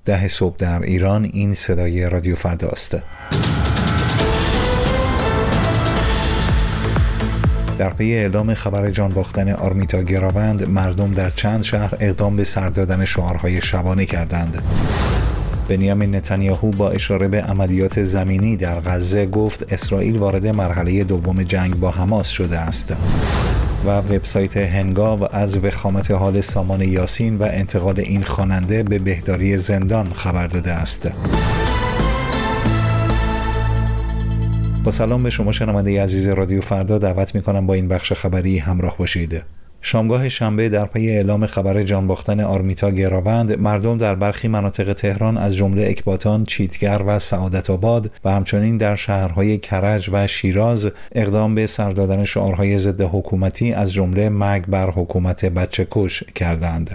10 صبح در ایران. این صدای رادیو فردا است. در پی اعلام خبر جان باختن آرمیتا گراوند، مردم در چند شهر اقدام به سر دادن شعارهای شبانه کردند. بنیامین نتانیاهو با اشاره به عملیات زمینی در غزه گفت اسرائیل وارد مرحله دوم جنگ با حماس شده است. و وبسایت هنگاو از وخامت حال سامان یاسین و انتقال این خواننده به بهداری زندان خبر داده است. با سلام به شما شنونده عزیز رادیو فردا، دعوت می‌کنم با این بخش خبری همراه باشید. شامگاه شنبه در پی اعلام خبر جان باختن آرمیتا گراوند، مردم در برخی مناطق تهران از جمله اکباتان، چیتگر و سعادت آباد و همچنین در شهرهای کرج و شیراز اقدام به سر دادن شعارهای ضد حکومتی از جمله مرگ بر حکومت بچه‌کش کردند.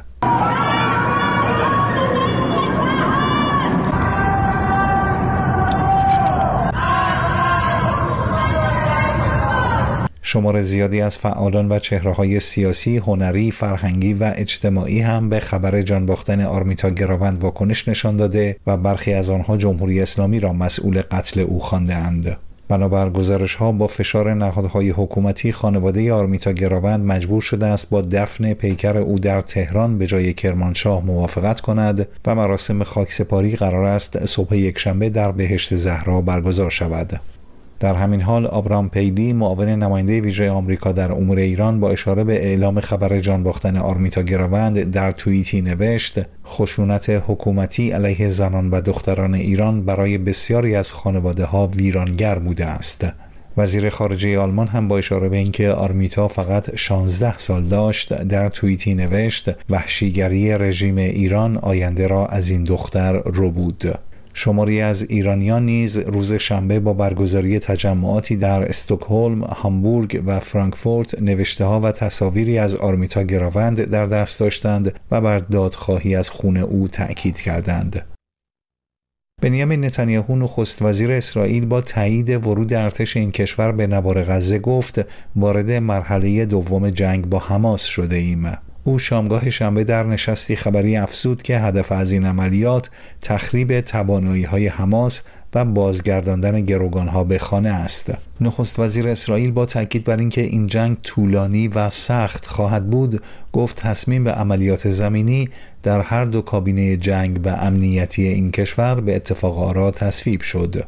شمار زیادی از فعالان و چهره‌های سیاسی، هنری، فرهنگی و اجتماعی هم به خبر جان باختن آرمیتا گراوند واکنش نشان داده و برخی از آنها جمهوری اسلامی را مسئول قتل او خوانده‌اند. بنابر گزارش‌ها با فشار نهادهای حکومتی، خانواده آرمیتا گراوند مجبور شده است با دفن پیکر او در تهران به جای کرمانشاه موافقت کند و مراسم خاکسپاری قرار است صبح یکشنبه در بهشت زهرا برگزار شود. در همین حال آبرام پیلی، معاون نماینده ویژه آمریکا در امور ایران، با اشاره به اعلام خبر جان باختن آرمیتا گراوند در توییتی نوشت: خشونت حکومتی علیه زنان و دختران ایران برای بسیاری از خانواده‌ها ویرانگر بوده است. وزیر خارجه آلمان هم با اشاره به اینکه آرمیتا فقط 16 سال داشت، در توییتی نوشت: وحشیگری رژیم ایران آینده را از این دختر رو بود. شماری از ایرانیان نیز روز شنبه با برگزاری تجمعاتی در استکهلم، هامبورگ و فرانکفورت نوشته‌ها و تصاویری از آرمیتا گراوند در دست داشتند و بر دادخواهی از خون او تأکید کردند. بنیامین نتانیاهو، نخست وزیر اسرائیل، با تایید ورود ارتش این کشور به نوار غزه گفت وارد مرحله دوم جنگ با حماس شده ایم. او شامگاه شنبه در نشستی خبری افزود که هدف از این عملیات تخریب توانایی‌های حماس و بازگرداندن گروگانها به خانه است. نخست وزیر اسرائیل با تاکید بر اینکه این جنگ طولانی و سخت خواهد بود، گفت تصمیم به عملیات زمینی در هر دو کابینه جنگ و امنیتی این کشور به اتفاق آرا تصویب شد.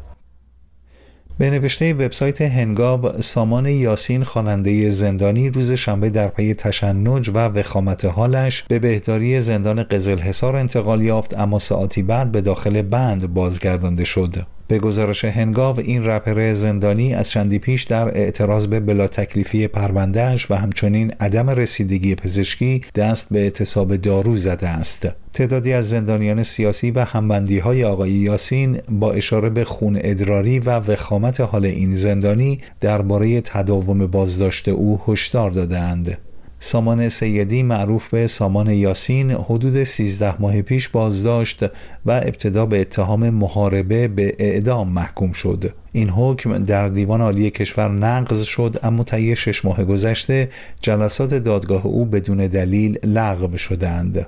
به نوشته وبسایت هنگاو، سامان یاسین، خواننده زندانی، روز شنبه در پی تشنج و وخامت حالش به بهداری زندان قزلحصار انتقال یافت، اما ساعتی بعد به داخل بند بازگردانده شد. به گزارش هنگاو، این رپر زندانی از چندی پیش در اعتراض به بلا تکلیفی پروندهش و همچنین عدم رسیدگی پزشکی دست به اعتصاب دارو زده است. تعدادی از زندانیان سیاسی و همبندی‌های آقای یاسین با اشاره به خون ادراری و وخامت حال این زندانی درباره تداوم بازداشت او هشدار دادند. سامان سیدی، معروف به سامان یاسین، حدود 13 ماه پیش بازداشت و ابتدا به اتهام محاربه به اعدام محکوم شد. این حکم در دیوان عالی کشور نقض شد، اما طی 6 ماه گذشته جلسات دادگاه او بدون دلیل لغو شدند.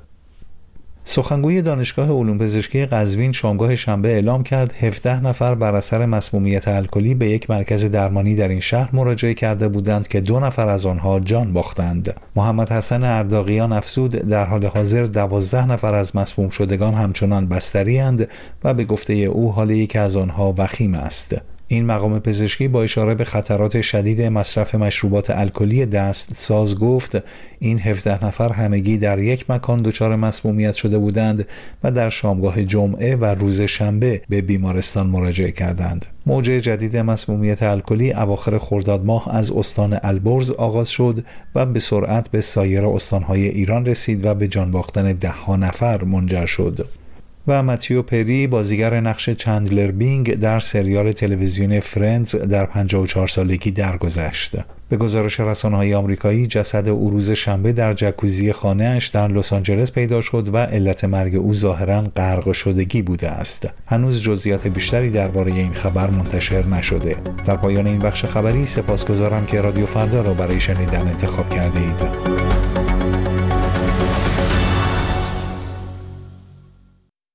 سخنگوی دانشگاه علوم پزشکی قزوین شامگاه شنبه اعلام کرد 17 نفر بر اثر مسمومیت الکلی به یک مرکز درمانی در این شهر مراجعه کرده بودند که 2 نفر از آنها جان باختند. محمد حسن ارداغیان افزود در حال حاضر 12 نفر از مسموم شدگان همچنان بستری‌اند و به گفته او حال یک از آنها وخیم است. این مقام پزشکی با اشاره به خطرات شدید مصرف مشروبات الکلی دستساز گفت این 17 نفر همگی در یک مکان دچار مسمومیت شده بودند و در شامگاه جمعه و روز شنبه به بیمارستان مراجعه کردند. موج جدید مسمومیت الکلی اواخر خرداد ماه از استان البرز آغاز شد و به سرعت به سایر استانهای ایران رسید و به جان باختن 10 نفر منجر شد. و متیو پری، بازیگر نقش چندلر بینگ در سریال تلویزیونی فرندز، در 54 سالگی درگذشت. به گزارش رسانه‌های آمریکایی، جسد او روز شنبه در جکوزی خانه‌اش در لس آنجلس پیدا شد و علت مرگ او ظاهراً غرق شدگی بوده است. هنوز جزئیات بیشتری درباره این خبر منتشر نشده. در پایان این بخش خبری سپاسگزارم که رادیو فردا را برای شنیدن انتخاب کرده اید.